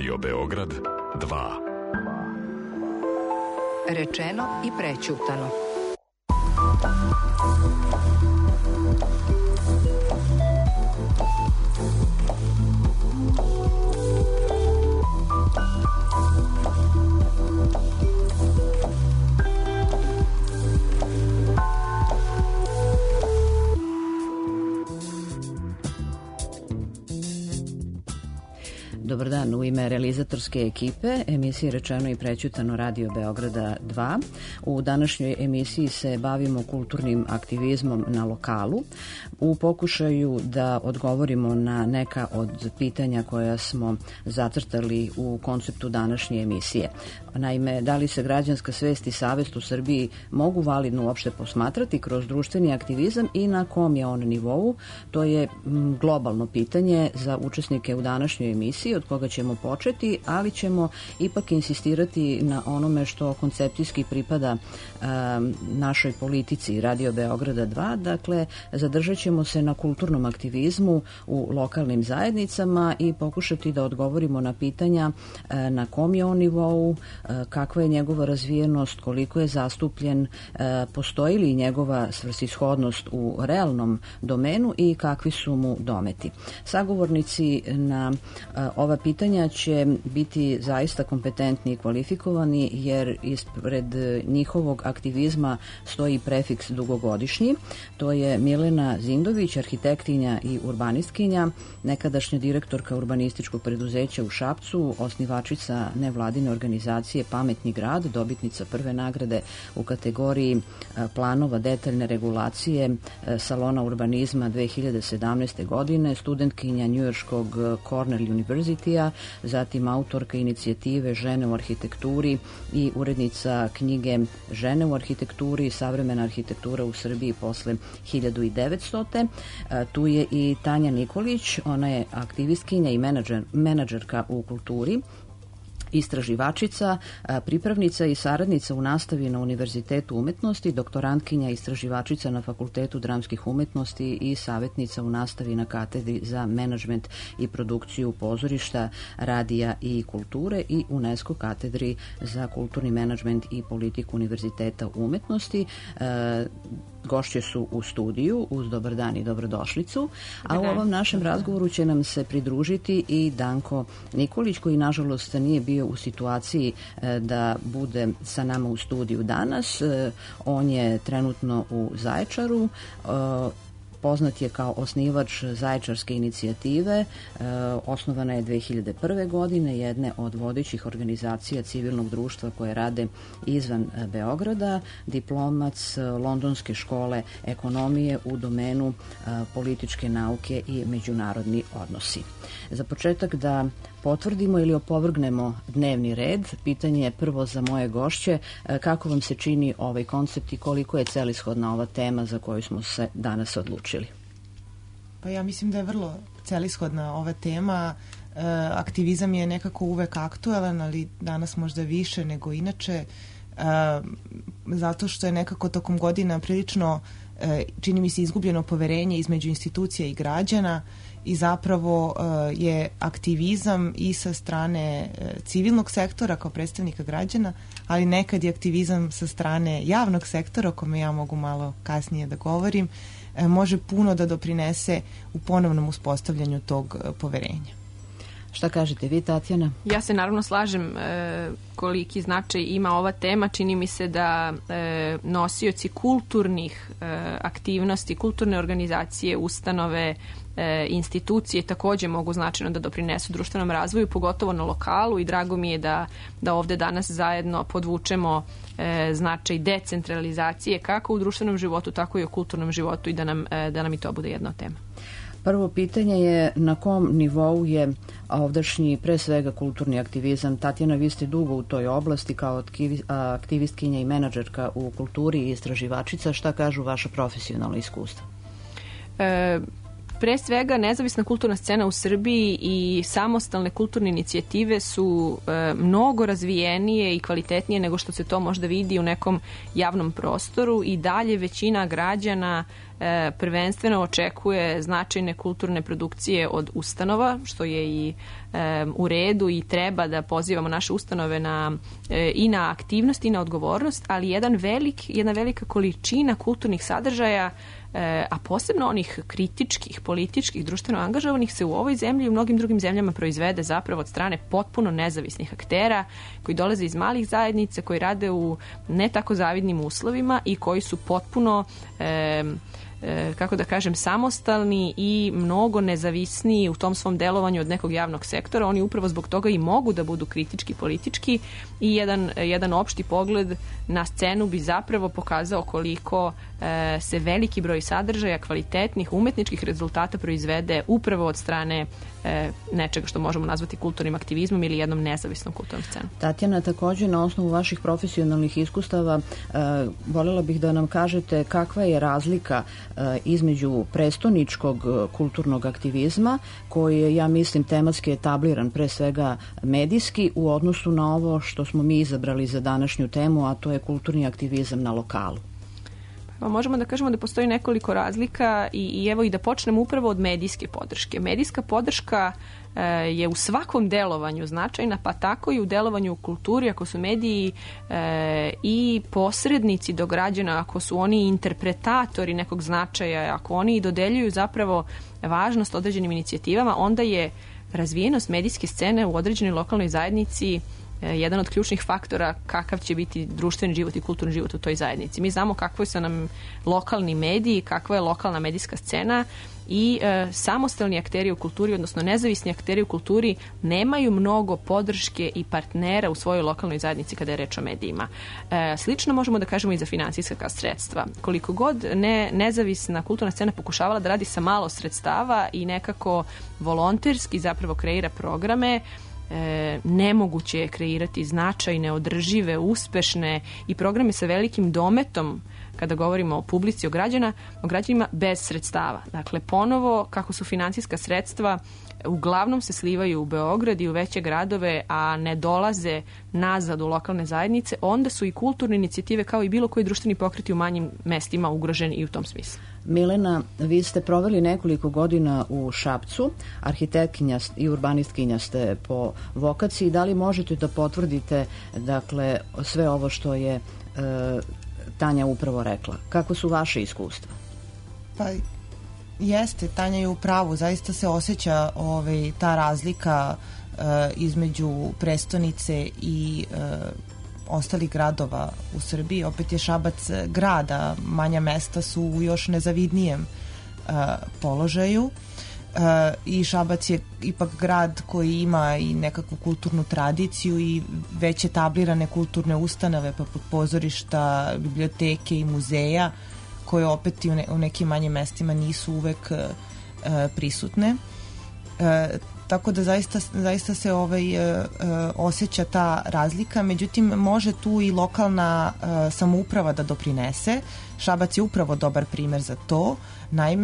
Radio Beograd 2. Rečeno i prećutano. Dobar dan, u ime realizatorske ekipe emisije Rečeno i prećutano Radio Beograda 2. U današnjoj emisiji se bavimo kulturnim aktivizmom na lokalu u pokušaju da odgovorimo na neka od pitanja koja smo zacrtali u konceptu današnje emisije. Naime, da li se građanska svest i savest u Srbiji mogu validno uopšte posmatrati kroz društveni aktivizam i na kom je on nivou? To je globalno pitanje za učesnike u današnjoj emisiji, od koga ćemo početi, ali ćemo ipak insistirati na onome što koncepcijski pripada našoj politici Radio Beograda 2. Dakle, zadržat ćemo se na kulturnom aktivizmu u lokalnim zajednicama i pokušati da odgovorimo na pitanja na kom je on nivou, kakva je njegova razvijenost, koliko je zastupljen, postoji li njegova svrsishodnost u realnom domenu i kakvi su mu dometi. Sagovornici na ova pitanja će biti zaista kompetentni i kvalifikovani, jer ispred njihovog aktivizma stoji prefiks dugogodišnji. To je Milena Zindović, arhitektinja i urbanistkinja, nekadašnja direktorka urbanističkog preduzeća u Šapcu, osnivačica nevladine organizacije Pametni grad, dobitnica prve nagrade u kategoriji planova detaljne regulacije Salona urbanizma 2017. godine, studentkinja njujorškog Cornell Universitya, zatim autorka inicijative Žene u arhitekturi i urednica knjige Žene u arhitekturi, savremena arhitektura u Srbiji posle 1900. Tu je i Tanja Nikolić, ona je aktivistkinja i menadžerka u kulturi, istraživačica, pripravnica i saradnica u nastavi na Univerzitetu umetnosti, doktorantkinja i istraživačica na Fakultetu dramskih umetnosti i savjetnica u nastavi na katedri za menadžment i produkciju pozorišta, radija i kulture i UNESCO katedri za kulturni menadžment i politiku Univerziteta umetnosti. Gošće su u studiju, uz dobar dan i dobrodošlicu, a u ovom našem razgovoru će nam se pridružiti i Danko Nikolić, koji nažalost nije bio u situaciji da bude sa nama u studiju danas. On je trenutno u Zaječaru. Poznat je kao osnivač Zaječarske inicijative, osnovana je 2001. godine, jedne od vodećih organizacija civilnog društva koje rade izvan Beograda, diplomac Londonske škole ekonomije u domenu političke nauke i međunarodni odnosi. Za početak da potvrdimo ili opovrgnemo dnevni red, pitanje je prvo za moje gošće, kako vam se čini ovaj koncept i koliko je celishodna ova tema za koju smo se danas odlučili? Pa ja mislim da je vrlo celishodna ova tema. Aktivizam je nekako uvek aktuelan, ali danas možda više nego inače, zato što je nekako tokom godina prilično, čini mi se, izgubljeno poverenje između institucija i građana, i zapravo je aktivizam i sa strane civilnog sektora kao predstavnika građana, ali nekad je aktivizam sa strane javnog sektora, o kome ja mogu malo kasnije da govorim, može puno da doprinese u ponovnom uspostavljanju tog poverenja. Šta kažete vi, Tatjana? Ja se naravno slažem koliki značaj ima ova tema. Čini mi se da nosioci kulturnih aktivnosti, kulturne organizacije, ustanove, institucije takođe mogu značajno da doprinesu društvenom razvoju, pogotovo na lokalu, i drago mi je da ovde danas zajedno podvučemo značaj decentralizacije kako u društvenom životu, tako i u kulturnom životu, i da nam i to bude jedna od tema. Prvo pitanje je na kom nivou je ovdašnji, pre svega, kulturni aktivizam. Tatjana, vi ste dugo u toj oblasti kao aktivistkinja i menadžerka u kulturi i istraživačica. Šta kažu vaša profesionalna iskustva? Pre svega, nezavisna kulturna scena u Srbiji i samostalne kulturne inicijative su mnogo razvijenije i kvalitetnije nego što se to možda vidi u nekom javnom prostoru i dalje većina građana prvenstveno očekuje značajne kulturne produkcije od ustanova, što je i u redu i treba da pozivamo naše ustanove i na aktivnost i na odgovornost, ali jedna velika količina kulturnih sadržaja, a posebno onih kritičkih, političkih, društveno angažovanih se u ovoj zemlji i u mnogim drugim zemljama proizvede zapravo od strane potpuno nezavisnih aktera koji dolaze iz malih zajednica, koji rade u ne tako zavidnim uslovima i koji su potpuno kako da kažem, samostalni i mnogo nezavisniji u tom svom delovanju od nekog javnog sektora. Oni upravo zbog toga i mogu da budu kritički, politički i jedan opšti pogled na scenu bi zapravo pokazao koliko se veliki broj sadržaja, kvalitetnih, umetničkih rezultata proizvede upravo od strane nečega što možemo nazvati kulturnim aktivizmom ili jednom nezavisnom kulturnom scenom. Tatjana, također na osnovu vaših profesionalnih iskustava voljela bih da nam kažete kakva je razlika između prestoničkog kulturnog aktivizma koji je, ja mislim, tematski etabliran pre svega medijski u odnosu na ovo što smo mi izabrali za današnju temu, a to je kulturni aktivizam na lokalu. Možemo da kažemo da postoji nekoliko razlika i evo i da počnemo upravo od medijske podrške. Medijska podrška je u svakom delovanju značajna, pa tako i u delovanju u kulturi, ako su mediji i posrednici do građana, ako su oni interpretatori nekog značaja, ako oni dodeljuju zapravo važnost određenim inicijativama, onda je razvijenost medijske scene u određenoj lokalnoj zajednici jedan od ključnih faktora kakav će biti društveni život i kulturni život u toj zajednici. Mi znamo kakvi su nam lokalni mediji, kakva je lokalna medijska scena i samostalni akteri u kulturi, odnosno nezavisni akteri u kulturi nemaju mnogo podrške i partnera u svojoj lokalnoj zajednici kada je reč o medijima. Slično možemo da kažemo i za finansijska sredstva. Koliko god nezavisna kulturna scena pokušavala da radi sa malo sredstava i nekako volonterski zapravo kreira programe, nemoguće je kreirati značajne, održive, uspešne i programe sa velikim dometom kada govorimo o publici, o građanima bez sredstava. Dakle, ponovo, kako su finansijska sredstva uglavnom se slivaju u Beograd i u veće gradove, a ne dolaze nazad u lokalne zajednice, onda su i kulturne inicijative kao i bilo koji društveni pokreti u manjim mestima ugroženi i u tom smislu. Milena, vi ste proveli nekoliko godina u Šapcu, arhitektkinja i urbanistkinja ste po vokaciji. Da li možete da potvrdite, dakle, sve ovo što je Tanja upravo rekla? Kako su vaše iskustva? Pa jeste, Tanja je u pravu. Zaista se osjeća ta razlika između prestonice i ostalih gradova u Srbiji. Opet je Šabac grada, manja mesta su u još nezavidnijem položaju i Šabac je ipak grad koji ima i nekakvu kulturnu tradiciju i već etablirane kulturne ustanove poput pozorišta, biblioteke i muzeja koje opet i u nekim manjim mestima nisu uvek prisutne. Tako da zaista se osjeća ta razlika, međutim može tu i lokalna samouprava da doprinese. Šabac je upravo dobar primer za to. Naime,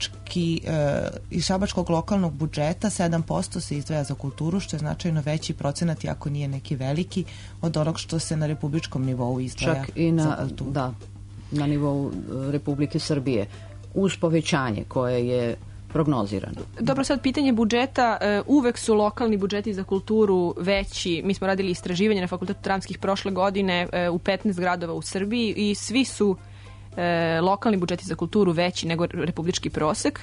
iz šabačkog lokalnog budžeta 7% se izdvaja za kulturu, što je značajno veći procenat, iako nije neki veliki, od onog što se na republičkom nivou izdvaja za kulturu. Da, na nivou Republike Srbije, uz povećanje koje je prognozirano. Dobro, sad pitanje budžeta, uvek su lokalni budžeti za kulturu veći. Mi smo radili istraživanje na Fakultetu dramskih prošle godine u 15 gradova u Srbiji i svi su lokalni budžeti za kulturu veći nego republički prosek.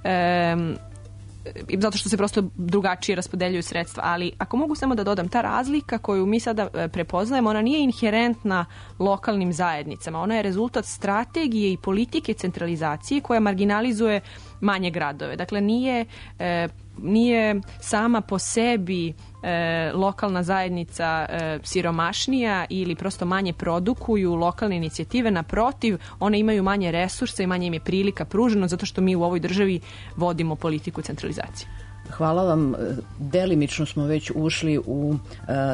Zato što se prosto drugačije raspodeljuju sredstva, ali ako mogu samo da dodam, ta razlika koju mi sada prepoznajemo, ona nije inherentna lokalnim zajednicama, ona je rezultat strategije i politike centralizacije koja marginalizuje manje gradove. Dakle, nije sama po sebi lokalna zajednica siromašnija ili prosto manje produkuju lokalne inicijative, naprotiv, one imaju manje resursa i manje im je prilika pruženo zato što mi u ovoj državi vodimo politiku centralizacije. Hvala vam. Delimično smo već ušli u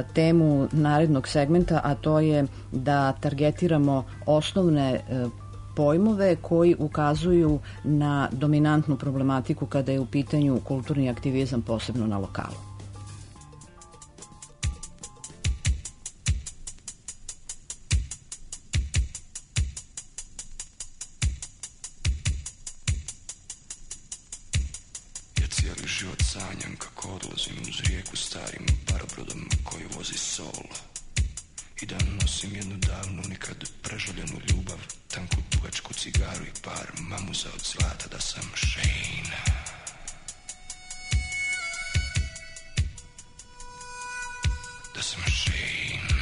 temu narednog segmenta, a to je da targetiramo osnovne pojmove koji ukazuju na dominantnu problematiku kada je u pitanju kulturni aktivizam, posebno na lokalu. Cijeli život sanjam kako odlazim uz rijeku starim parobrodom koji vozi sol. I da nosim jednu davnu, nikad prežaljenu ljubav, tanku dugačku cigaru i par mamuza od zlata, da sam Shane. Da sam Shane.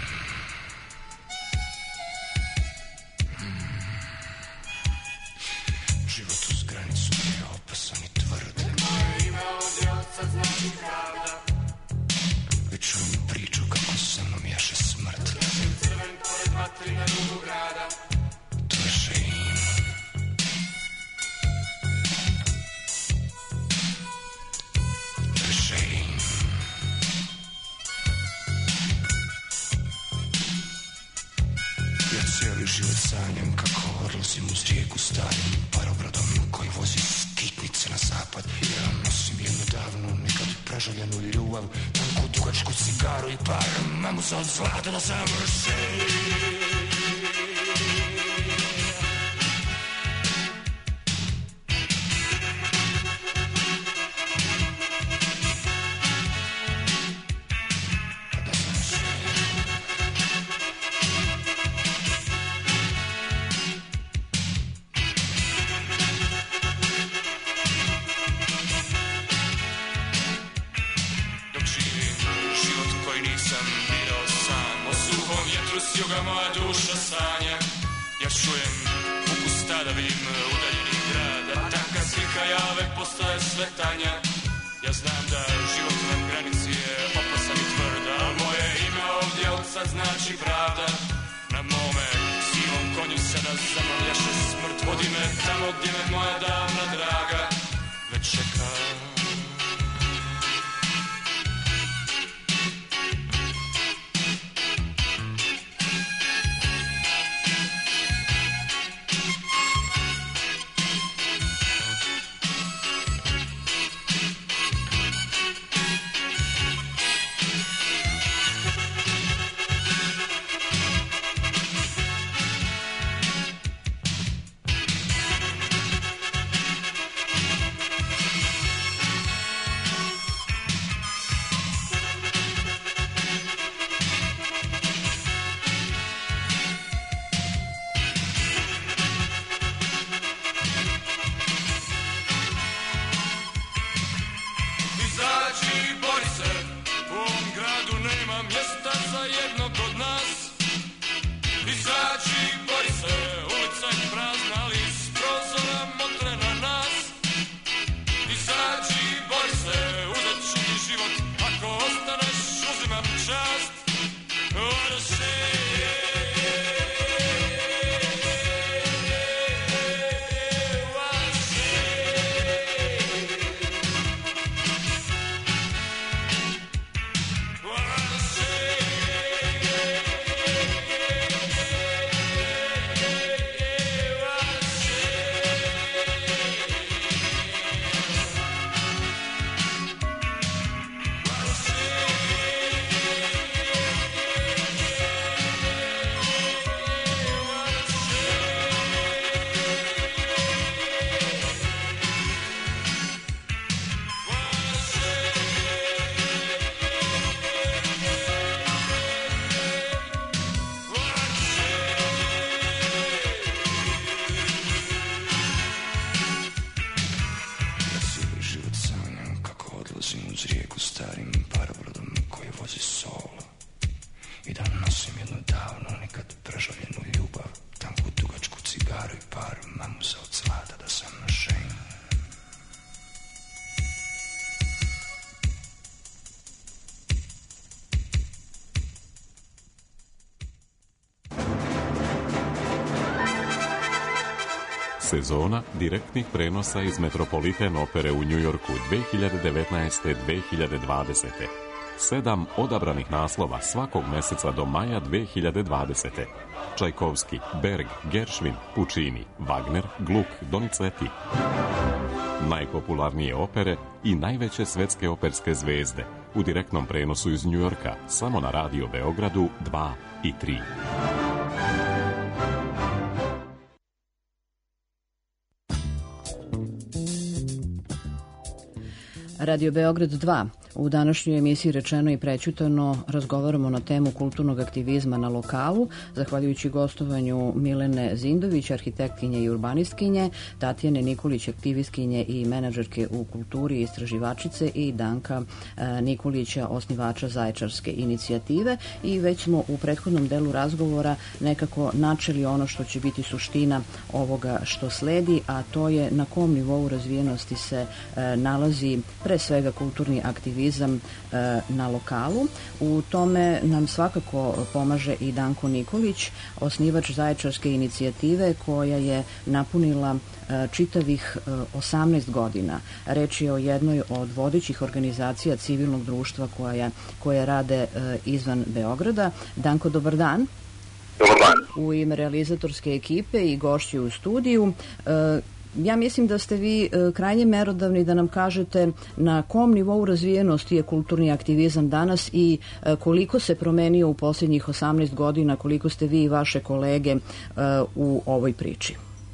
Život uz granicu je opasan i tvrd. Sad znači pravda. Već čujem priču kako sa mnom jaše smrt. Jašem crven pored vatri na rubu grada. To je Shane. To je Shane. Ja cijeli život sanjam kako odlazim uz rijeku starim parobrodom koji vozi skitnice na zapad. Ja nosim jednu davnu, nikad prežaljenu ljubav, tanku dugačku cigaru i par mamuza od zlata, da sam Shane. Moja duša sanja, ja čujem ukus tada, vidim udaljenih grada. Tanka slika jave postaje sve tanja. Ja znam da život na granici je opasan i tvrda, a moje ime ovdje od sad znači pravda. Na mome sivom konju sada za mnom jaše smrt. Vodi me tamo gdje me moja davna draga već čeka. Sezona direktnih prenosa iz Metropolitan opere u Njujorku 2019-2020. 7 odabranih naslova svakog meseca do maja 2020. Čajkovski, Berg, Geršvin, Puccini, Wagner, Gluck, Donizetti. Najpopularnije opere i najveće svetske operske zvezde u direktnom prenosu iz Njujorka samo na Radio Beogradu 2 i 3. Radio Beograd 2. U današnjoj emisiji Rečeno i prećutano razgovaramo na temu kulturnog aktivizma na lokalu, zahvaljujući gostovanju Milene Zindović, arhitektkinje i urbanistkinje, Tatjane Nikolić, aktivistkinje i menadžerke u kulturi i istraživačice i Danka Nikolića, osnivača Zaječarske inicijative. I već smo u prethodnom delu razgovora nekako načeli ono što će biti suština ovoga što sledi, a to je na kom nivou razvijenosti se nalazi pre svega kulturni aktivizam na lokalu. U tome nam svakako pomaže i Danko Nikolić, osnivač Zaječarske inicijative koja je napunila čitavih 18 godina. Reč je o jednoj od vodećih organizacija civilnog društva koje rade izvan Beograda. Danko, dobar dan. Dobar dan. U ime realizatorske ekipe i gošći u studiju, ja mislim da ste vi krajnje merodavni da nam kažete na kom nivou razvijenosti je kulturni aktivizam danas i koliko se promenio u posljednjih 18 godina, koliko ste vi i vaše kolege u ovoj priči.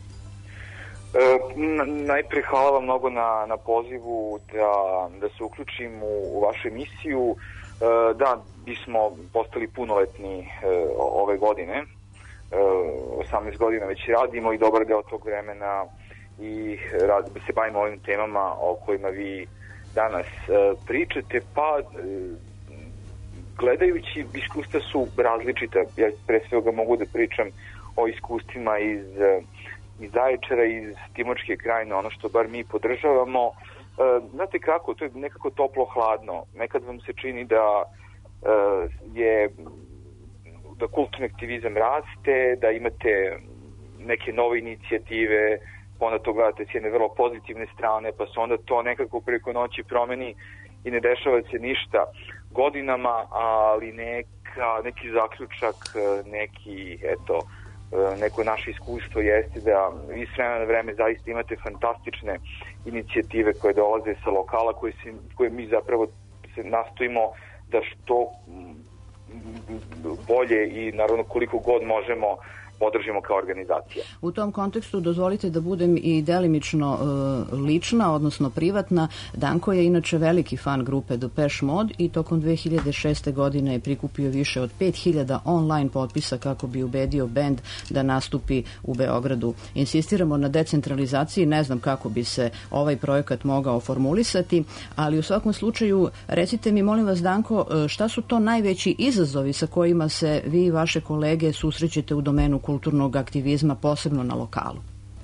Najprije hvala vam mnogo na pozivu da se uključim u vašu emisiju. Da, mi smo postali punoletni ove godine, 18 godina već radimo i dobar deo tog vremena i se bavimo ovim temama o kojima vi danas pričate, pa gledajući iskustva su različita. Ja pre svega mogu da pričam o iskustvima iz Zaječara, iz Timočke krajine, ono što bar mi podržavamo. Znate kako, to je nekako toplo-hladno. Nekad vam se čini da kulturni aktivizam raste, da imate neke nove inicijative, onda to gledate s jedne vrlo pozitivne strane, pa se onda to nekako preko noći promeni i ne dešava se ništa godinama, ali neki zaključak, neko naše iskustvo jeste da vi s vremena na vreme zaista imate fantastične inicijative koje dolaze sa lokala, koje mi zapravo se nastojimo da što bolje i naravno koliko god možemo podržimo kao organizacija. U tom kontekstu dozvolite da budem i delimično lična, odnosno privatna. Danko je inače veliki fan grupe Depeche Mode i tokom 2006. godine je prikupio više od 5000 online potpisa kako bi ubedio bend da nastupi u Beogradu. Insistiramo na decentralizaciji, ne znam kako bi se ovaj projekat mogao formulisati, ali u svakom slučaju recite mi, molim vas, Danko, šta su to najveći izazovi sa kojima se vi i vaše kolege susrećete u domenu kulturnog aktivizma, posebno na lokalu?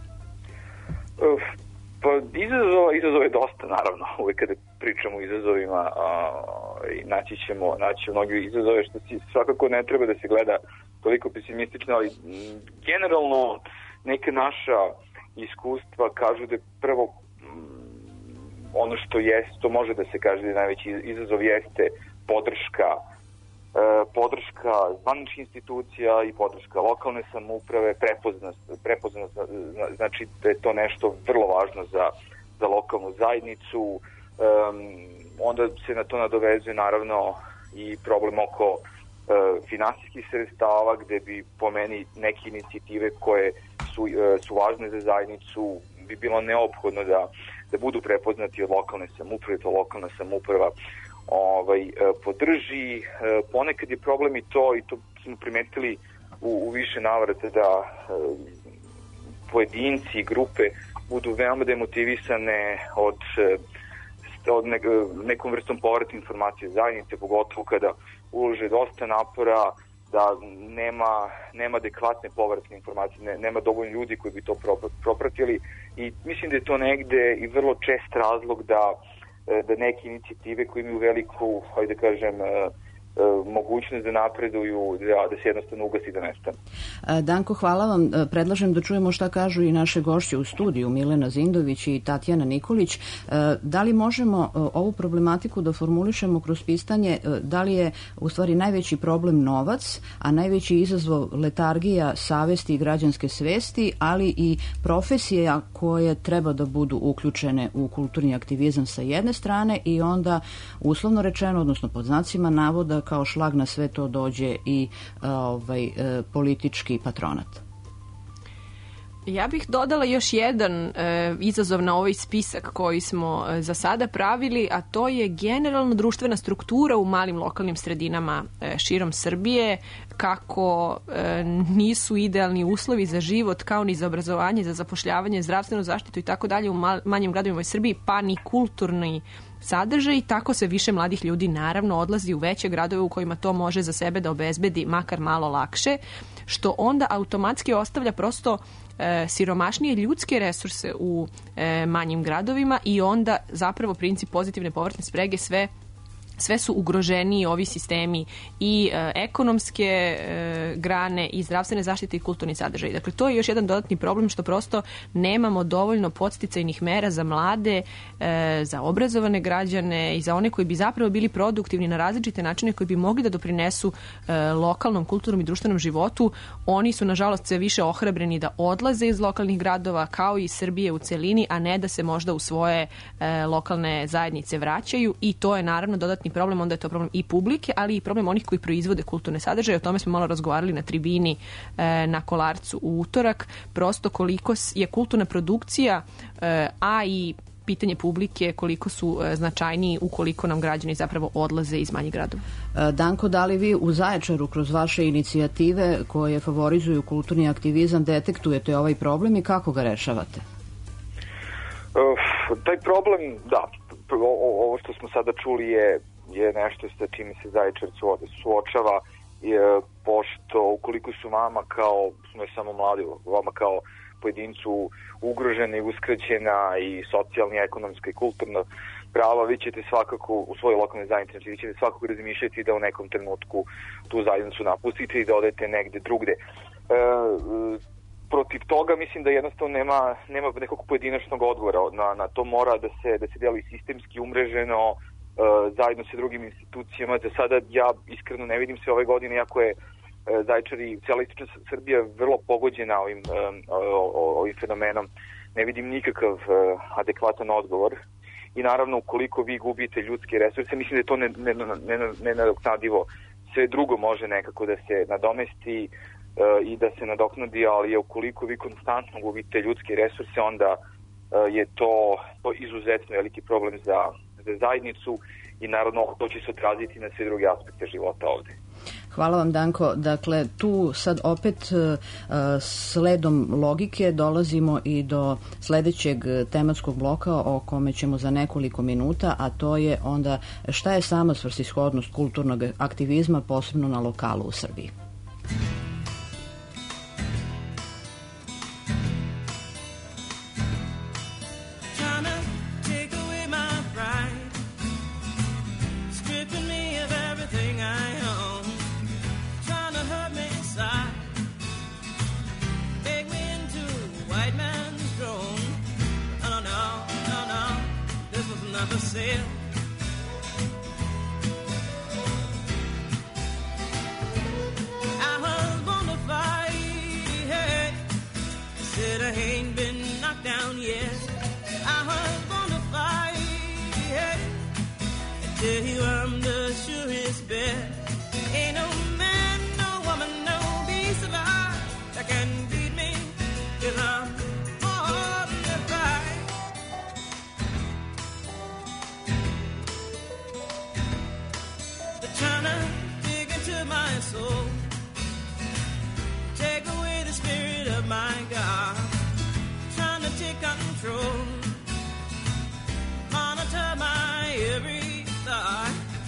Pa izazova je dosta, naravno. Uvijek kada pričamo o izazovima naći ćemo mnogi izazove, što svakako ne treba da se gleda toliko pesimistično, ali generalno neka naša iskustva kažu da prvo ono što može da se kaže da je najveći izazov jeste podrška zvaničnih institucija i podrška lokalne samouprave, prepoznanost, znači da je to nešto vrlo važno za lokalnu zajednicu. Onda se na to nadovezuje naravno i problem oko finansijskih sredstava, gde bi po meni neke inicijative koje su važne za zajednicu bi bilo neophodno da budu prepoznati od lokalne samouprave, to lokalna samouprava podrži. Ponekad je problem i to smo primetili u više navrata da pojedinci i grupe budu veoma demotivisane od nekom vrstom povratne informacije zajednice, pogotovo kada ulože dosta napora, da nema adekvatne povratne informacije, nema dovoljno ljudi koji bi to propratili i mislim da je to negde i vrlo čest razlog da neke inicijative koje imaju veliku, mogućnost da napreduju, da se jednostavno ugasi, da nestane. Danko, hvala vam. Predlažem da čujemo šta kažu i naše gošće u studiju, Milena Zindović i Tatjana Nikolić. Da li možemo ovu problematiku da formulišemo kroz pitanje da li je u stvari najveći problem novac, a najveći izazov letargija savesti i građanske svesti, ali i profesija koje treba da budu uključene u kulturni aktivizam sa jedne strane i onda uslovno rečeno, odnosno pod znacima navoda, kao šlag na sve to dođe i politički patronat. Ja bih dodala još jedan izazov na ovaj spisak koji smo za sada pravili, a to je generalno društvena struktura u malim lokalnim sredinama širom Srbije, kako nisu idealni uslovi za život, kao ni za obrazovanje, za zapošljavanje, zdravstvenu zaštitu i tako dalje u manjim gradovima u Srbiji, pa ni kulturni sadržaj. Tako se više mladih ljudi naravno odlazi u veće gradove u kojima to može za sebe da obezbedi makar malo lakše, što onda automatski ostavlja prosto siromašnije ljudske resurse u manjim gradovima i onda zapravo princip pozitivne povratne sprege sve su ugroženiji ovi sistemi i ekonomske grane i zdravstvene zaštite i kulturni sadržaj. Dakle, to je još jedan dodatni problem što prosto nemamo dovoljno podsticajnih mera za mlade, za obrazovane građane i za one koji bi zapravo bili produktivni na različite načine, koji bi mogli da doprinesu lokalnom, kulturnom i društvenom životu. Oni su, nažalost, sve više ohrabreni da odlaze iz lokalnih gradova, kao i Srbije u celini, a ne da se možda u svoje lokalne zajednice vraćaju, i to je naravno dodatni problem, onda je to problem i publike, ali i problem onih koji proizvode kulturne sadržaje. O tome smo malo razgovarali na tribini na Kolarcu u utorak. Prosto koliko je kulturna produkcija, a i pitanje publike, koliko su značajniji ukoliko nam građani zapravo odlaze iz manjih gradova. Danko, da li vi u Zaječaru kroz vaše inicijative koje favorizuju kulturni aktivizam detektujete ovaj problem i kako ga rešavate? Taj problem, da, ovo što smo sada čuli je nešto sa čime se Zaječar suočava, pošto ukoliko su vama kao, ne samo mladi, vama kao pojedincu ugrožena i uskraćena i socijalna, ekonomska i kulturna prava, vi ćete svakako u svojoj lokalnoj zajednici, znači vi ćete svakako razmišljati da u nekom trenutku tu zajednicu napustite i da odete negde drugde. Protiv toga mislim da jednostavno nema nekog pojedinačnog odgovora na to, mora da se deli sistemski, umreženo, zajedno sa drugim institucijama. Za sada ja iskreno ne vidim se ove godine, iako je Zaječar i cijela istočna Srbija vrlo pogođena ovim fenomenom, ne vidim nikakav adekvatan odgovor. I naravno, ukoliko vi gubite ljudske resurse, mislim da je to nenadoknadivo. Sve drugo može nekako da se nadomesti i da se nadoknadi, ali ukoliko vi konstantno gubite ljudske resurse, onda je to izuzetno veliki problem za zajednicu i naravno to će se odraziti na sve druge aspekte života ovde. Hvala vam, Danko. Dakle, tu sad opet sledom logike dolazimo i do sledećeg tematskog bloka o kome ćemo za nekoliko minuta, a to je onda šta je sama svrsishodnost kulturnog aktivizma, posebno na lokalu u Srbiji. Monitor my every thought.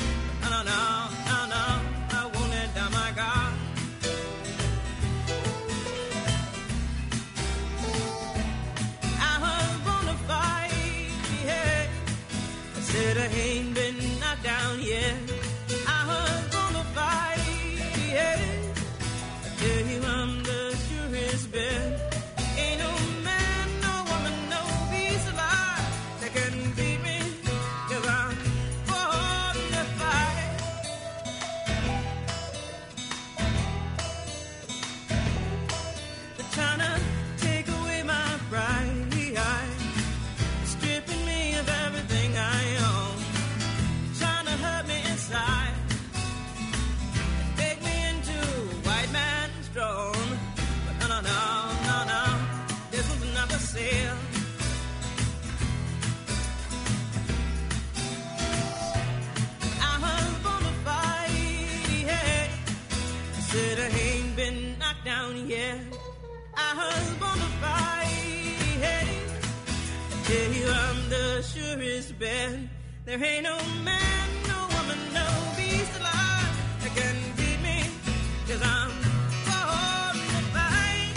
down yet. I was born to fight. Tell you I'm the surest bet. There ain't no man, no woman, no beast alive that can beat me, 'cause I'm born to fight.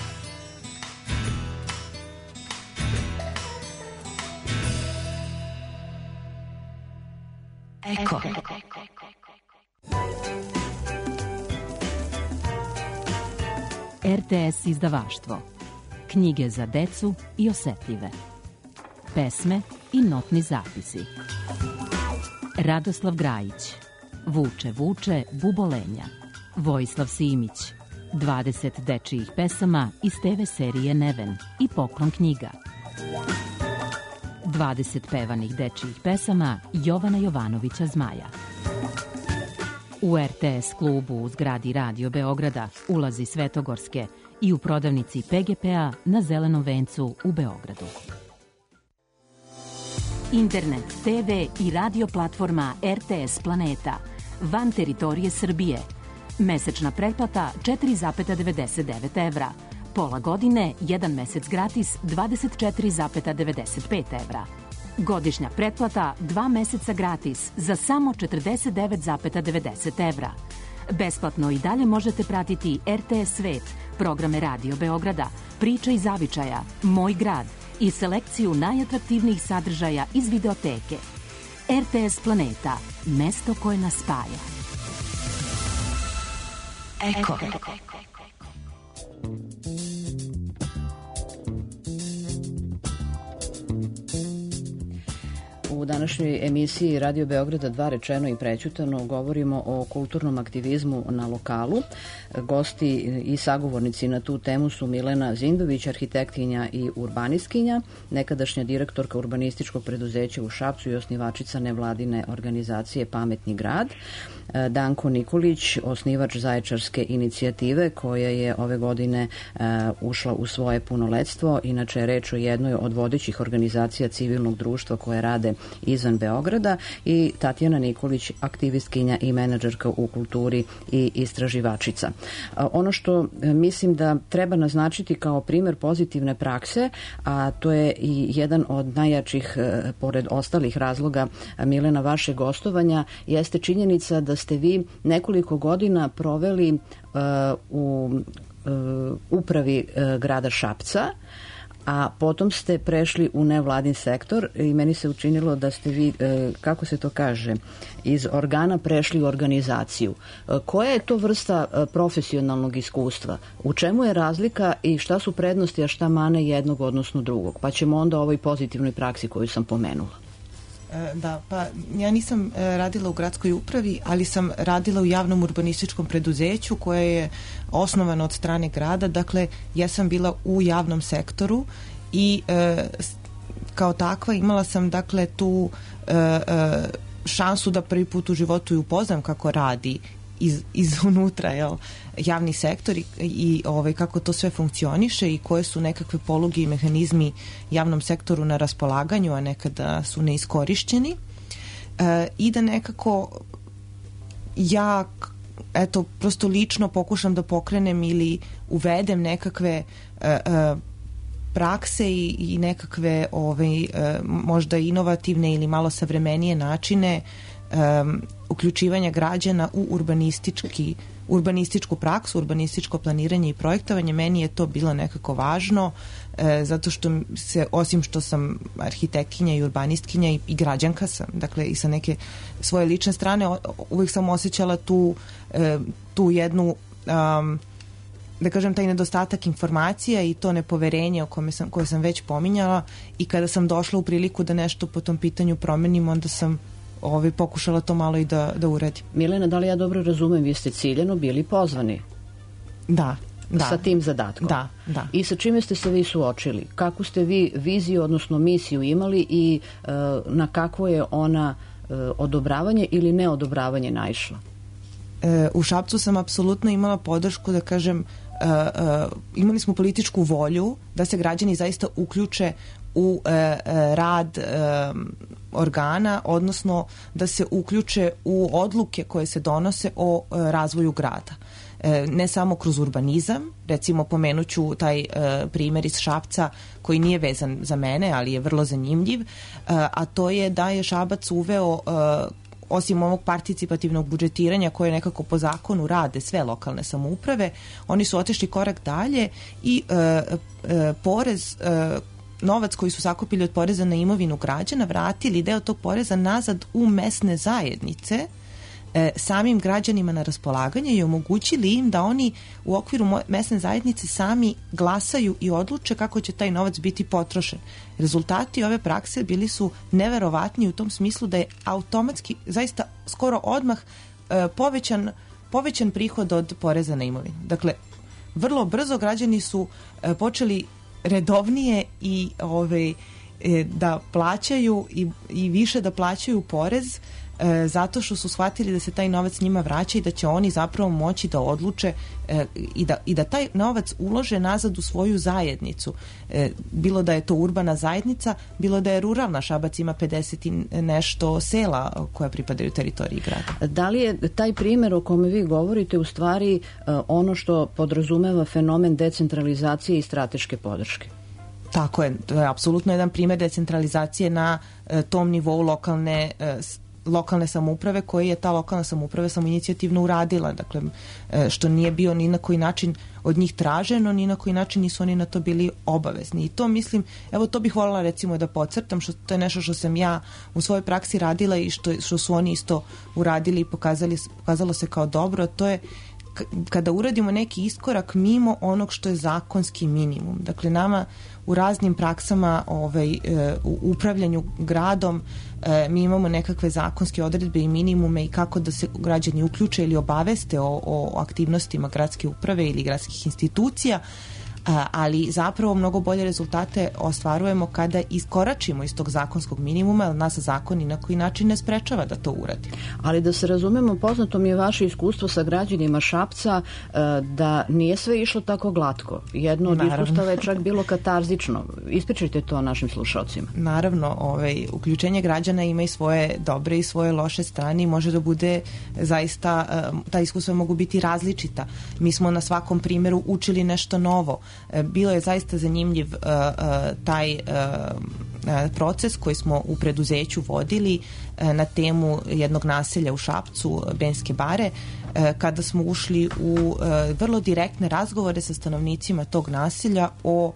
Eko. RTS izdavaštvo. Knjige za decu i osetljive. Pesme i notni zapisi. Radoslav Grajić. Vuče, vuče, bubolenja. Vojislav Simić. 20 dečijih pesama iz TV serije Neven i Poklon knjiga. 20 pevanih dečijih pesama Jovana Jovanovića Zmaja. U RTS klubu u zgradi Radio Beograda, ulazi Svetogorske i u prodavnici PGP-a na Zelenom vencu u Beogradu. Internet, TV i radio platforma RTS Planeta van teritorije Srbije. Mesečna pretplata 4,99 evra. Pola godine, 1 mesec gratis 24,95 evra. Godišnja pretplata 2 meseca gratis za samo 49,90 evra. Besplatno i dalje možete pratiti RTS Svet, programe Radio Beograda, Priče iz zavičaja, Moj grad i selekciju najatraktivnijih sadržaja iz videoteke. RTS Planeta, mesto koje nas spaja. Eko. U današnjoj emisiji Radio Beograda 2 rečeno i prećutano govorimo o kulturnom aktivizmu na lokalu. Gosti i sagovornici na tu temu su Milena Zindović, arhitektinja i urbanistkinja, nekadašnja direktorka urbanističkog preduzeća u Šapcu i osnivačica nevladine organizacije Pametni grad, Danko Nikolić, osnivač Zaječarske inicijative koja je ove godine ušla u svoje punoletstvo. Inače je reč o jednoj od vodećih organizacija civilnog društva koje rade izvan Beograda, i Tatjana Nikolić, aktivistkinja i menadžerka u kulturi i istraživačica. Ono što mislim da treba naznačiti kao primer pozitivne prakse, a to je i jedan od najjačih, pored ostalih razloga, Milena, vaše gostovanja, jeste činjenica da ste vi nekoliko godina proveli u upravi grada Šapca, a potom ste prešli u nevladin sektor i meni se učinilo da ste vi, kako se to kaže, iz organa prešli u organizaciju. Koja je to vrsta profesionalnog iskustva? U čemu je razlika i šta su prednosti, a šta mane jednog odnosno drugog? Pa ćemo onda o ovoj pozitivnoj praksi koju sam pomenula. Da, pa ja nisam radila u gradskoj upravi, ali sam radila u javnom urbanističkom preduzeću koje je osnovano od strane grada. Dakle, ja sam bila u javnom sektoru i kao takva imala sam dakle tu šansu da prvi put u životu i upoznam kako radi izunutra, javni sektor i kako to sve funkcioniše i koje su nekakve poluge i mehanizmi javnom sektoru na raspolaganju, a nekada su neiskorišćeni. I da nekako ja prosto lično pokušam da pokrenem ili uvedem nekakve prakse i nekakve možda inovativne ili malo savremenije načine uključivanja građana u urbanističku praksu, urbanističko planiranje i projektovanje. Meni je to bilo nekako važno, zato što osim što sam arhitektinja i urbanistkinja i građanka sam, dakle i sa neke svoje lične strane, uvijek sam osjećala tu jednu da kažem taj nedostatak informacija i to nepoverenje koje sam već pominjala, i kada sam došla u priliku da nešto po tom pitanju promenim, onda sam pokušala to malo i da uradim. Milena, da li ja dobro razumem, vi ste ciljano bili pozvani? Da. Sa tim zadatkom? Da. I sa čime ste se vi suočili? Kakvu ste vi viziju, odnosno misiju imali i na kakvo je ona odobravanje ili neodobravanje naišla? U Šapcu sam apsolutno imala podršku, da kažem, imali smo političku volju da se građani zaista uključe u rad organa, odnosno da se uključe u odluke koje se donose o razvoju grada. ne samo kroz urbanizam, recimo pomenuću taj primer iz Šapca koji nije vezan za mene, ali je vrlo zanimljiv, a to je da je Šabac uveo osim ovog participativnog budžetiranja koje nekako po zakonu rade sve lokalne samouprave, oni su otišli korak dalje i porez, novac koji su sakupili od poreza na imovinu građana, vratili deo tog poreza nazad u mesne zajednice samim građanima na raspolaganje i omogućili im da oni u okviru mesne zajednice sami glasaju i odluče kako će taj novac biti potrošen. Rezultati ove prakse bili su neverovatni u tom smislu da je automatski, zaista skoro odmah povećan prihod od poreza na imovinu. Dakle, vrlo brzo građani su počeli redovnije i da plaćaju i više da plaćaju porez zato što su shvatili da se taj novac njima vraća i da će oni zapravo moći da odluče i da taj novac ulože nazad u svoju zajednicu. Bilo da je to urbana zajednica, bilo da je ruralna. Šabac ima 50 i nešto sela koja pripadaju teritoriji grada. Da li je taj primjer o kome vi govorite u stvari ono što podrazumeva fenomen decentralizacije i strateške podrške? Tako je, to je apsolutno jedan primjer decentralizacije na tom nivou lokalne samouprave koje je ta lokalna samouprava samoinicijativno uradila. Dakle, što nije bio ni na koji način od njih traženo, ni na koji način nisu oni na to bili obavezni. I to mislim, evo to bih voljela recimo da podcrtam, što to je nešto što sam ja u svojoj praksi radila i što su oni isto uradili i pokazalo se kao dobro, to je kada uradimo neki iskorak mimo onog što je zakonski minimum. Dakle, nama u raznim praksama u upravljanju gradom mi imamo nekakve zakonske odredbe i minimume i kako da se građani uključe ili obaveste o aktivnostima gradske uprave ili gradskih institucija, ali zapravo mnogo bolje rezultate ostvarujemo kada iskoračimo iz tog zakonskog minimuma, jer nas zakon ni na koji način ne sprečava da to uradi. Ali da se razumemo, poznato mi je vaše iskustvo sa građanima Šapca da nije sve išlo tako glatko. Jedno od iskustava je čak bilo katarzično. Ispričajte to našim slušalcima. Naravno, uključenje građana ima i svoje dobre i svoje loše strane i može da bude zaista, ta iskustva mogu biti različita. Mi smo na svakom primjeru učili nešto novo. Bilo je zaista zanimljiv taj proces koji smo u preduzeću vodili na temu jednog naselja u Šapcu, Benske bare, kada smo ušli u vrlo direktne razgovore sa stanovnicima tog naselja o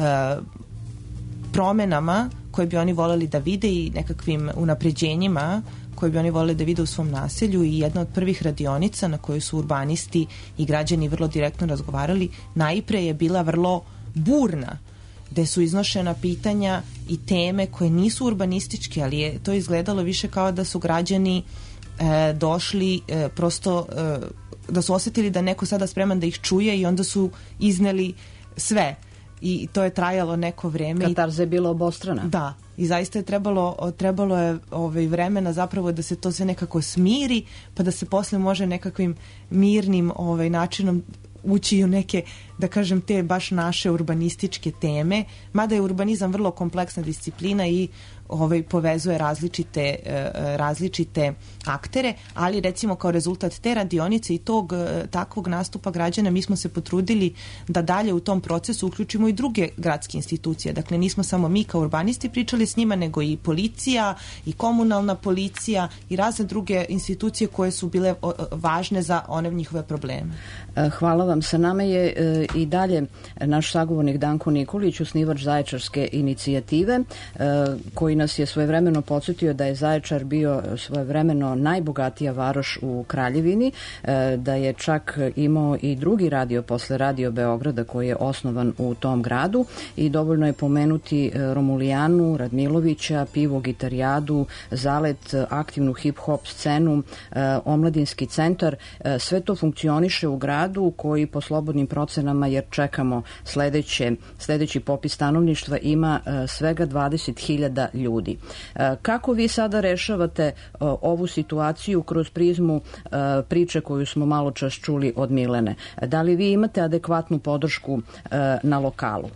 promenama koje bi oni voljeli da vide i nekakvim unapređenjima koje bi oni voleli da vide u svom naselju i jedna od prvih radionica na kojoj su urbanisti i građani vrlo direktno razgovarali, najpre je bila vrlo burna, gde su iznošena pitanja i teme koje nisu urbanističke, ali je to izgledalo više kao da su građani došli prosto da su osjetili da neko sada spreman da ih čuje i onda su izneli sve. I to je trajalo neko vreme. Katarza je bila obostrana. Da. I zaista je trebalo je vremena zapravo da se to sve nekako smiri, pa da se posle može nekakvim mirnim načinom ući u neke, da kažem, te baš naše urbanističke teme, mada je urbanizam vrlo kompleksna disciplina i povezuje različite aktere, ali recimo kao rezultat te radionice i tog takvog nastupa građana mi smo se potrudili da dalje u tom procesu uključimo i druge gradske institucije. Dakle, nismo samo mi kao urbanisti pričali s njima, nego i policija i komunalna policija i razne druge institucije koje su bile važne za one njihove probleme. Hvala vam. Sa nama je i dalje naš sagovornik Danko Nikolić, osnivač Zaječarske inicijative, koji nas je svojevremeno podsjetio da je Zaječar bio svojevremeno najbogatija varoš u Kraljevini, da je čak imao i drugi radio posle Radio Beograda koji je osnovan u tom gradu i dovoljno je pomenuti Romulijanu, Radmilovića, Pivo Gitarijadu, Zalet, aktivnu hip-hop scenu, omladinski centar. Sve to funkcioniše u gradu koji po slobodnim procenama, jer čekamo sledeći popis stanovništva, ima svega 20.000 ljudi. Kako vi sada rešavate ovu situaciju kroz prizmu priče koju smo malo čas čuli od Milene? Da li vi imate adekvatnu podršku na lokalu?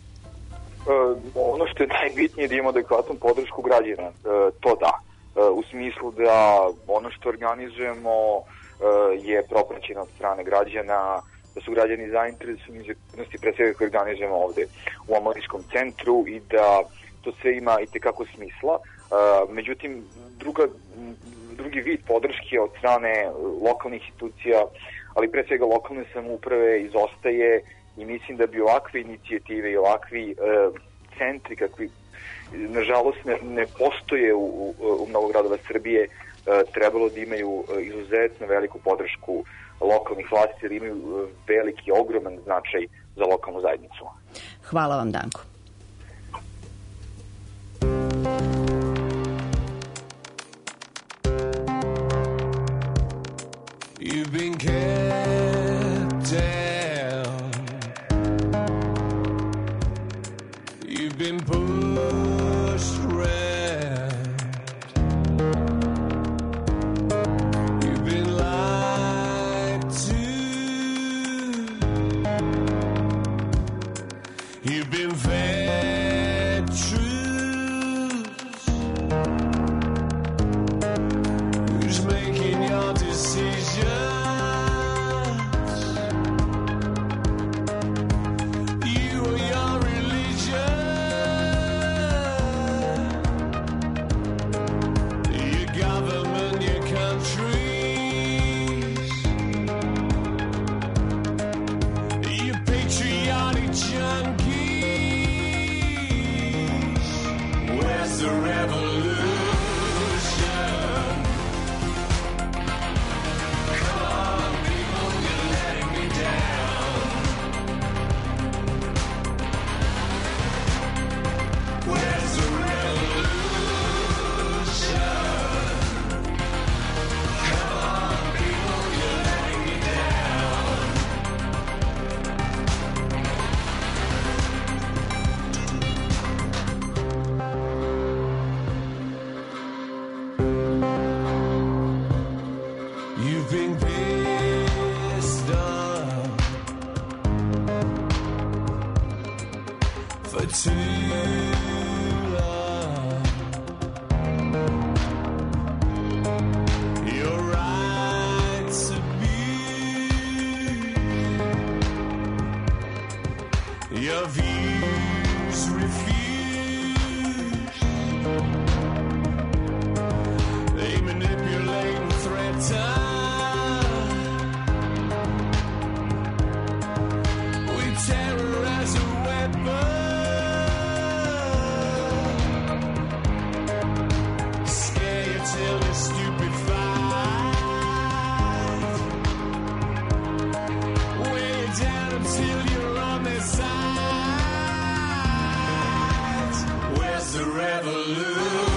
Ono što je najbitnije da imamo adekvatnu podršku građana, to da. U smislu da ono što organizujemo je propraćena od strane građana, da su građani zainteresovani za aktivnosti pre svega koje organizujemo ovde u Amorijskom centru i da to sve ima i tekako smisla. Međutim, drugi vid podrške od strane lokalnih institucija, ali pre svega lokalne samouprave izostaje i mislim da bi ovakve inicijative i ovakvi centri kakvi nažalost ne postoje u mnogo gradova Srbije, trebalo da imaju izuzetno veliku podršku lokalnih vlasti jer imaju veliki, ogroman značaj za lokalnu zajednicu. Hvala vam, Danko. You've been kept down. You've been pushed around. You've been lied to. You've been fed truths. Who's making your decisions? You or your religion? Your government, your countries? Your patriotic junkies? Where's the revolution? You've been pissed off for too long. Your rights abused, your views refused. They manipulate and threaten. Terror as a weapon, scare you till you're stupefied, weigh you down until you're on their side. Where's the revolution?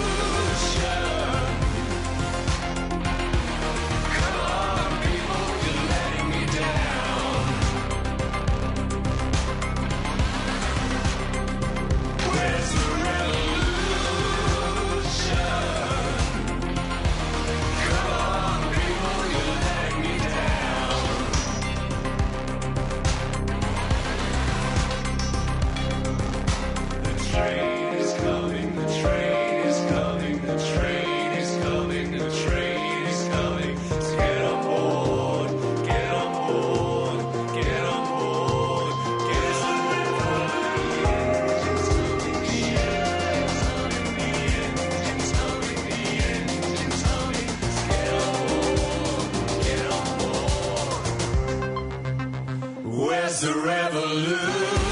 Where's the revolution?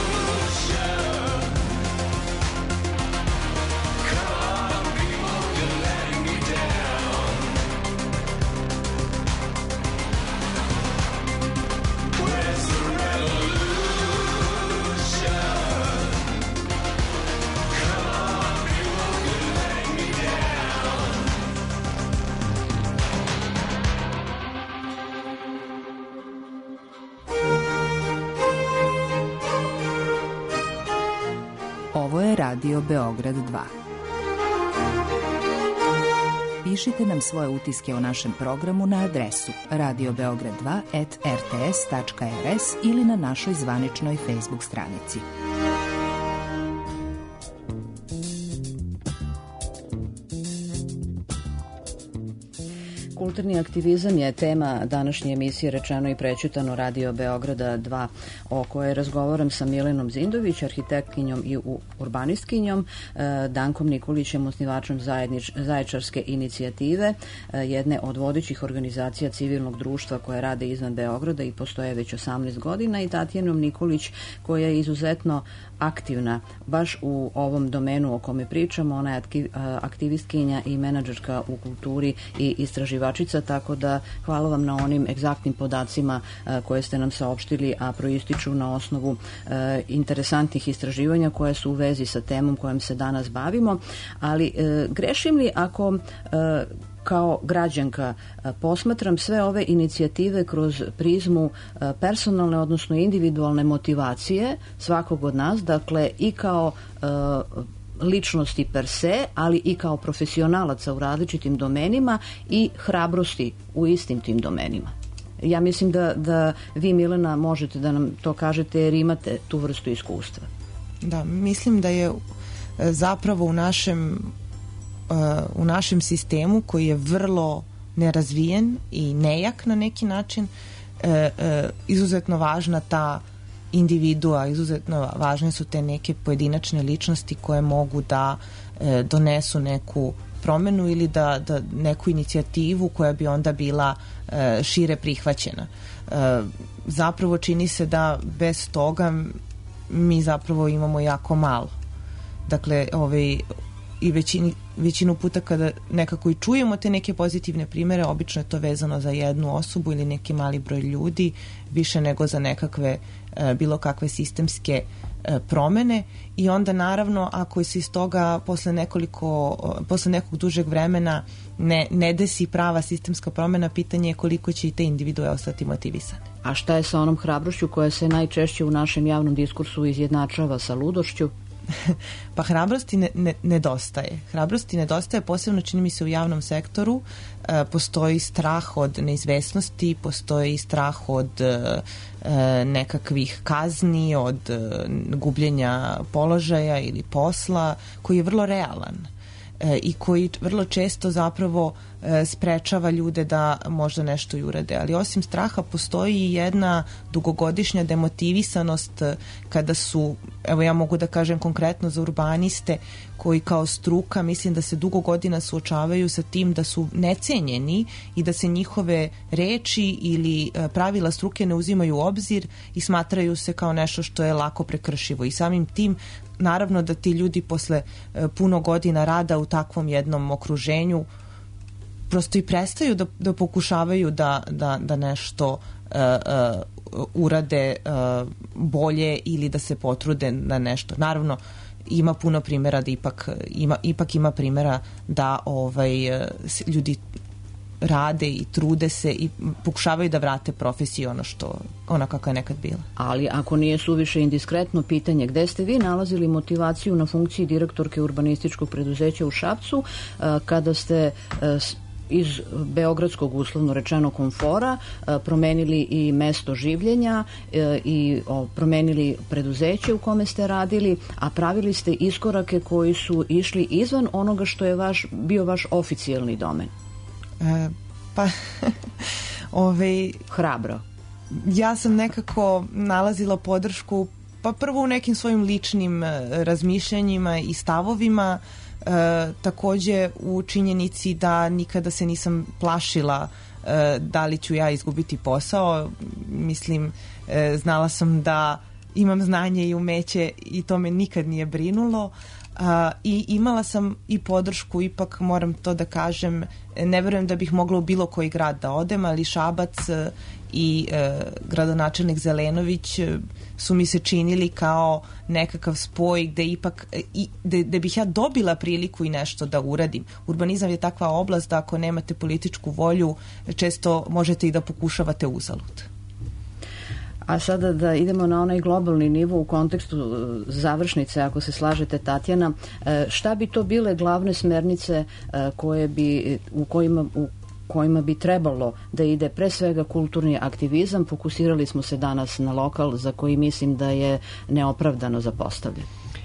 Come on, people, you're letting me down. Where's the revolution? Come on, people, you're letting me down. Ovo je Radio Beograd 2. Pišite nam svoje utiske o našem programu na adresu radiobeograd2@rts.rs ili na našoj zvaničnoj Facebook stranici. Kulturni aktivizam je tema današnje emisije Rečeno i prećutano Radio Beograda 2, o kojoj razgovaram sa Milenom Zindović, arhitektkinjom i urbanistkinjom, Dankom Nikolićem, osnivačem Zaječarske inicijative, jedne od vodećih organizacija civilnog društva koje rade izvan Beograda i postoje već 18 godina, i Tatjanom Nikolić, koja je izuzetno aktivna baš u ovom domenu o kome pričamo. Ona je aktivistkinja i menadžerka u kulturi i istraživačica, tako da hvala vam na onim egzaktnim podacima koje ste nam saopštili, a proističu na osnovu interesantnih istraživanja koje su u vezi sa temom kojom se danas bavimo. Ali grešim li ako kao građanka posmatram sve ove inicijative kroz prizmu personalne, odnosno individualne motivacije svakog od nas, dakle i kao ličnosti per se, ali i kao profesionalaca u različitim domenima i hrabrosti u istim tim domenima? Ja mislim da vi, Milena, možete da nam to kažete jer imate tu vrstu iskustva. Da, mislim da je zapravo u našem sistemu, koji je vrlo nerazvijen i nejak na neki način, izuzetno važna ta individua, izuzetno važne su te neke pojedinačne ličnosti koje mogu da donesu neku promenu ili da neku inicijativu koja bi onda bila šire prihvaćena. Zapravo čini se da bez toga mi zapravo imamo jako malo. Dakle, i većinu puta kada nekako i čujemo te neke pozitivne primere, obično je to vezano za jednu osobu ili neki mali broj ljudi, više nego za nekakve bilo kakve sistemske promene. I onda naravno ako se iz toga posle nekog dužeg vremena ne desi prava sistemska promena, pitanje je koliko će i te individue ostati motivisane. A šta je sa onom hrabrošću koja se najčešće u našem javnom diskursu izjednačava sa ludošću? Pa hrabrosti nedostaje. Hrabrosti nedostaje, posebno čini mi se u javnom sektoru. Postoji strah od neizvesnosti, postoji strah od nekakvih kazni, od gubljenja položaja ili posla, koji je vrlo realan i koji vrlo često zapravo sprečava ljude da možda nešto i urade. Ali osim straha postoji i jedna dugogodišnja demotivisanost kada su, evo ja mogu da kažem konkretno za urbaniste, koji kao struka mislim da se dugo godina suočavaju sa tim da su necenjeni i da se njihove reči ili pravila struke ne uzimaju u obzir i smatraju se kao nešto što je lako prekršivo. I samim tim naravno da ti ljudi posle puno godina rada u takvom jednom okruženju prosto i prestaju da pokušavaju da nešto urade bolje ili da se potrude na nešto. Naravno, ima puno primjera da ipak ima primjera da ljudi rade i trude se i pokušavaju da vrate profesiju ona kakva je nekad bila. Ali ako nije suviše indiskretno pitanje, gde ste vi nalazili motivaciju na funkciji direktorke urbanističkog preduzeća u Šapcu kada ste iz beogradskog, uslovno rečeno, komfora promenili i mesto življenja i promenili preduzeće u kome ste radili, a pravili ste iskorake koji su išli izvan onoga što je bio vaš oficijalni domen? Hrabro. Ja sam nekako nalazila podršku pa prvo u nekim svojim ličnim razmišljanjima i stavovima, takođe u činjenici da nikada se nisam plašila da li ću ja izgubiti posao. Mislim, znala sam da imam znanje i umeće i to me nikad nije brinulo. I imala sam i podršku, ipak moram to da kažem, ne verujem da bih mogla u bilo koji grad da odem, ali Šabac i gradonačelnik Zelenović su mi se činili kao nekakav spoj gde ipak gde bih ja dobila priliku i nešto da uradim. Urbanizam je takva oblast da ako nemate političku volju često možete i da pokušavate uzalud. A sada da idemo na onaj globalni nivo u kontekstu završnice, ako se slažete, Tatjana, šta bi to bile glavne smernice u kojima bi trebalo da ide pre svega kulturni aktivizam? Fokusirali smo se danas na lokal, za koji mislim da je neopravdano zapostavljen.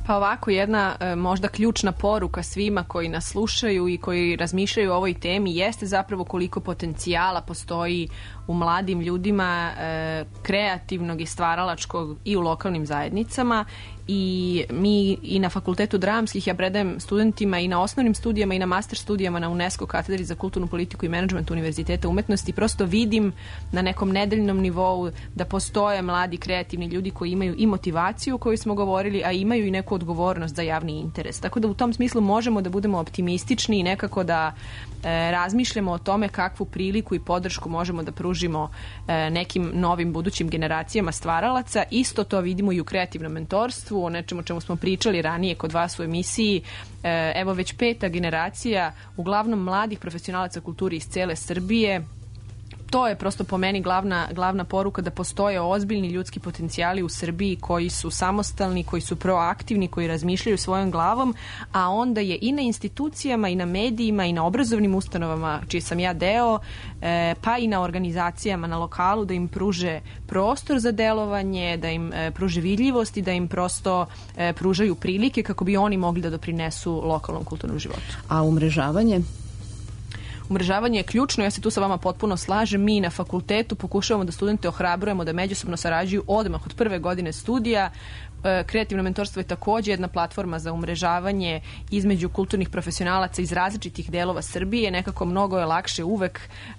Pa ovako, jedna možda ključna poruka svima koji nas slušaju i koji razmišljaju o ovoj temi jeste zapravo koliko potencijala postoji u mladim ljudima, kreativnog i stvaralačkog i u lokalnim zajednicama. I mi i na Fakultetu dramskih, ja predajem studentima i na osnovnim studijama i na master studijama na UNESCO katedri za kulturnu politiku i menadžment Univerziteta umetnosti. Prosto vidim na nekom nedeljnom nivou da postoje mladi kreativni ljudi koji imaju i motivaciju o kojoj smo govorili, a imaju i neku odgovornost za javni interes. Tako da u tom smislu možemo da budemo optimistični i nekako da razmišljamo o tome kakvu priliku i podršku možemo da pružimo nekim novim budućim generacijama stvaralaca. Isto to vidimo i u kreativnom mentorstvu, o nečemu čemu smo pričali ranije kod vas u emisiji. Evo već 5. generacija, uglavnom mladih profesionalaca kulture iz cele Srbije. To je prosto po meni glavna poruka, da postoje ozbiljni ljudski potencijali u Srbiji koji su samostalni, koji su proaktivni, koji razmišljaju svojom glavom, a onda je i na institucijama i na medijima i na obrazovnim ustanovama čiji sam ja deo, pa i na organizacijama na lokalu da im pruže prostor za delovanje, da im pruže vidljivost i da im prosto pružaju prilike kako bi oni mogli da doprinesu lokalnom kulturnom životu. A umrežavanje? Umrežavanje je ključno, ja se tu sa vama potpuno slažem. Mi na fakultetu pokušavamo da studente ohrabrujemo da međusobno sarađuju odmah od prve godine studija. Kreativno mentorstvo je takođe jedna platforma za umrežavanje između kulturnih profesionalaca iz različitih delova Srbije. Nekako mnogo je lakše uvek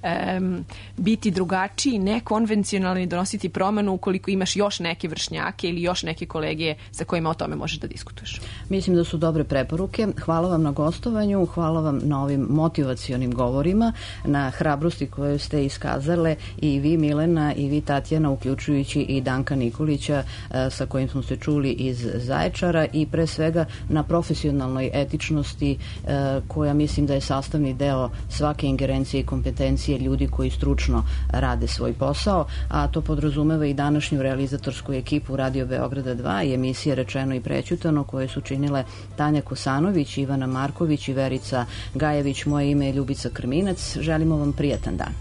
biti drugačiji, nekonvencionalni, donositi promenu ukoliko imaš još neke vršnjake ili još neke kolege sa kojima o tome možeš da diskutuješ. Mislim da su dobre preporuke. Hvala vam na gostovanju, hvala vam na ovim motivacionim govorima, na hrabrosti koju ste iskazale i vi Milena i vi Tatjana, uključujući i Danka Nikolića sa kojim smo se čuli iz Zaječara, i pre svega na profesionalnoj etičnosti koja mislim da je sastavni deo svake ingerencije i kompetencije ljudi koji stručno rade svoj posao, a to podrazumeva i današnju realizatorsku ekipu Radio Beograda 2 i emisije Rečeno i prećutano koje su činile Tanja Kosanović, Ivana Marković i Verica Gajević. Moje ime je Ljubica Krminac. Želimo vam prijatan dan.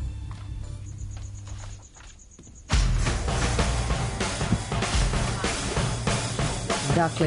Dakle,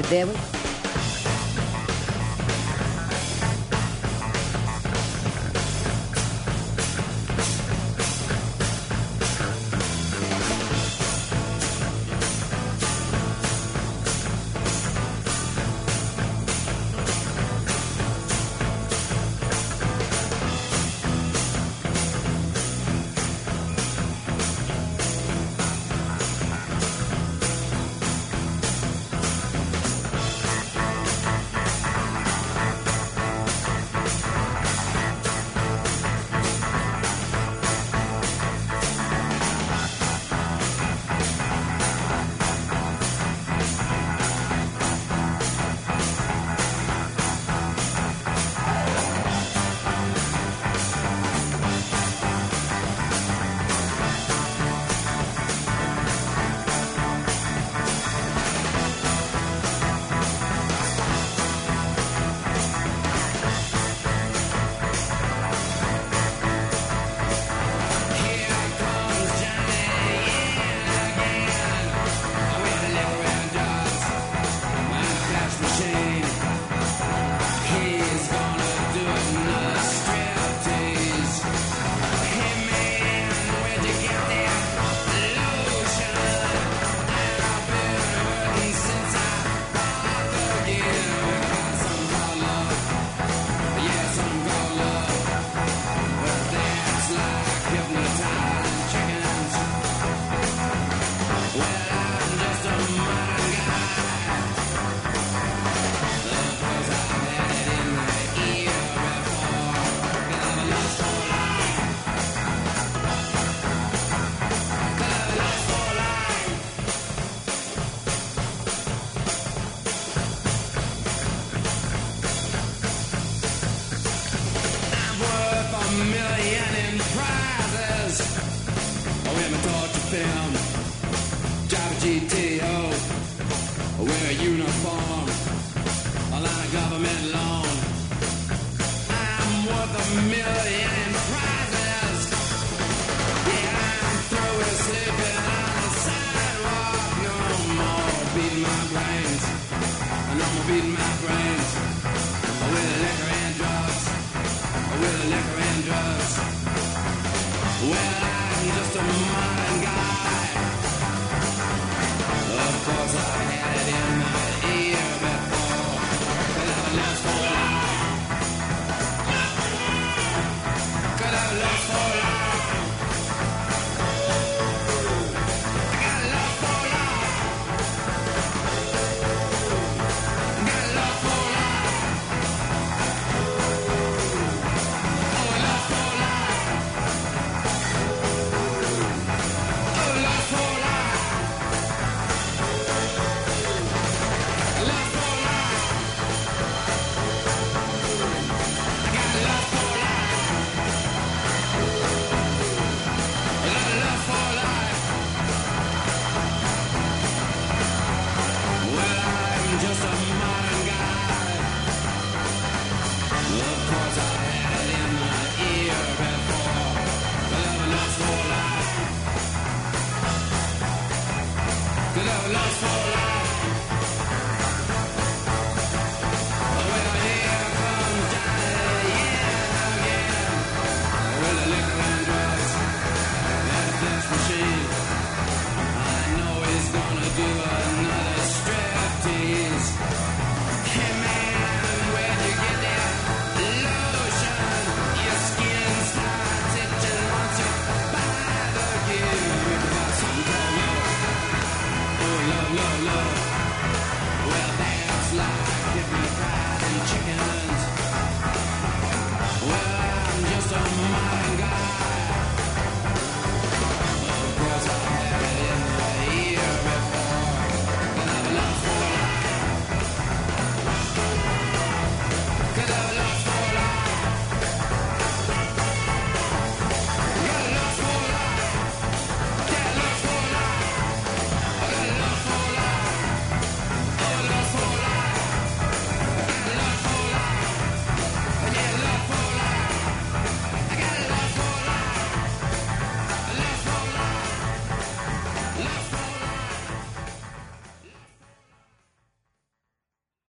beating my brains. and I'm beating my brains with liquor and drugs, with liquor and drugs. Well, I'm just a modern guy. Of course, I had it in my ear before, could have lost for life. Could have lost for life. Just a